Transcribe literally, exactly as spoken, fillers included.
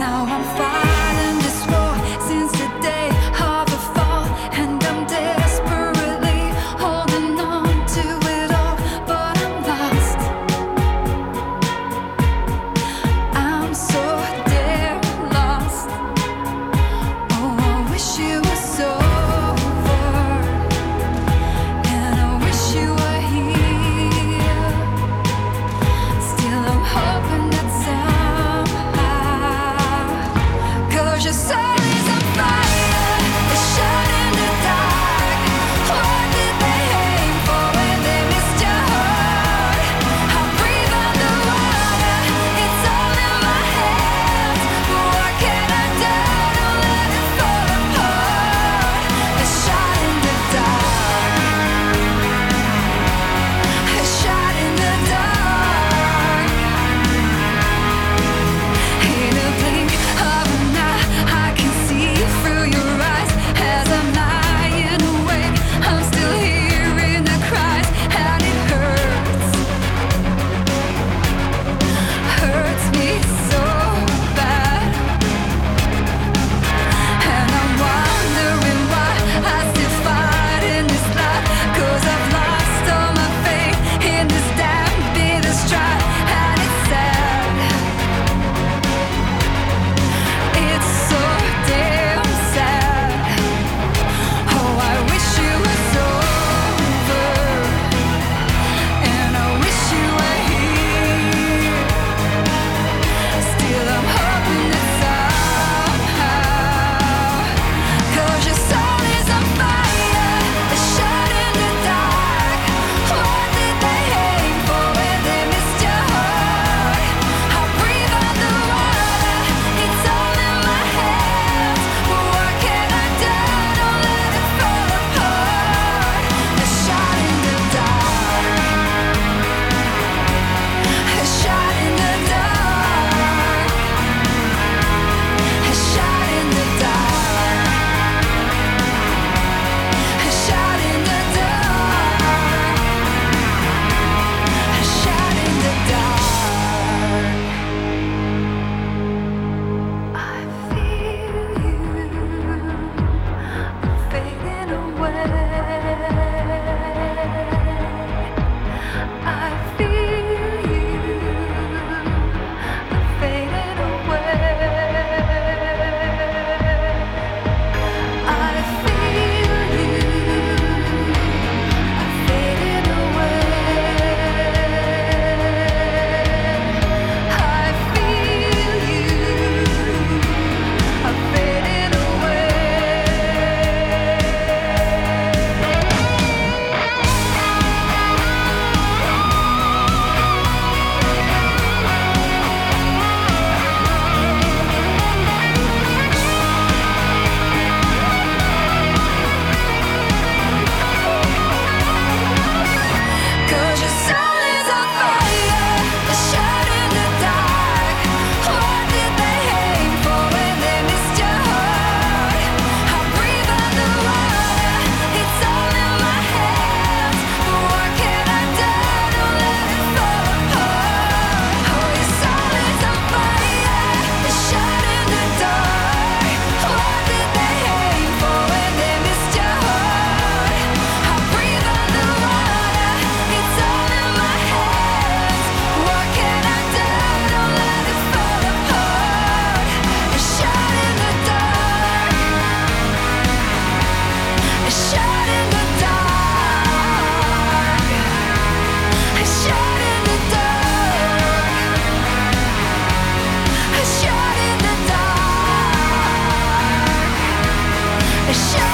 Now I'm fighting this war since the day of the fall, and I'm desperately holding on to it all, but I'm lost. I'm so damn lost. Oh, I wish it was over, and I wish you were here. Still I'm hoping that somehow, 'cause your soul is on fire, it's shot in the dark. What did they aim for when they missed your heart? I breathe underwater, it's all in my hands. But what can I do to let it fall apart? It's shot in the dark. It's shot in the dark. In a blink of an eye, I can see through your eyes. As I'm lying awake, I'm still hearing the cries, and it hurts, hurts me so bad. And I'm wondering why I still fight in this life, 'cause I've lost all my faith in this damn bitter strife. And it's sad, it's so damn sad. Oh, I wish it was over, and I wish you were here. Still I'm hoping that somehow, 'cause your soul is on fire, it's shot in the dark. What did they aim for when they missed your heart? I breathe underwater, it's all in my hands. But what can I do to let it fall apart? It's shot in the dark. It's shot in the dark. It's shot in the dark. It's shot in the dark. It's shot in the dark. I feel you fading away. I feel you fading away. I feel you fading away. I feel you fading away. Cause your soul is on fire, it's shot in the dark. What did they aim for when they missed your heart? I breathe underwater, it's all in my hands. But what can I do to let it fall apart? Oh, your soul is on fire, it's shot in the dark. What did they aim for when they missed your heart? I breathe underwater, it's all in my hands. What can I do to let it fall apart? It's shot in the dark. It's shot in the dark. It's shot in the dark. It's shot in the dark. It's shot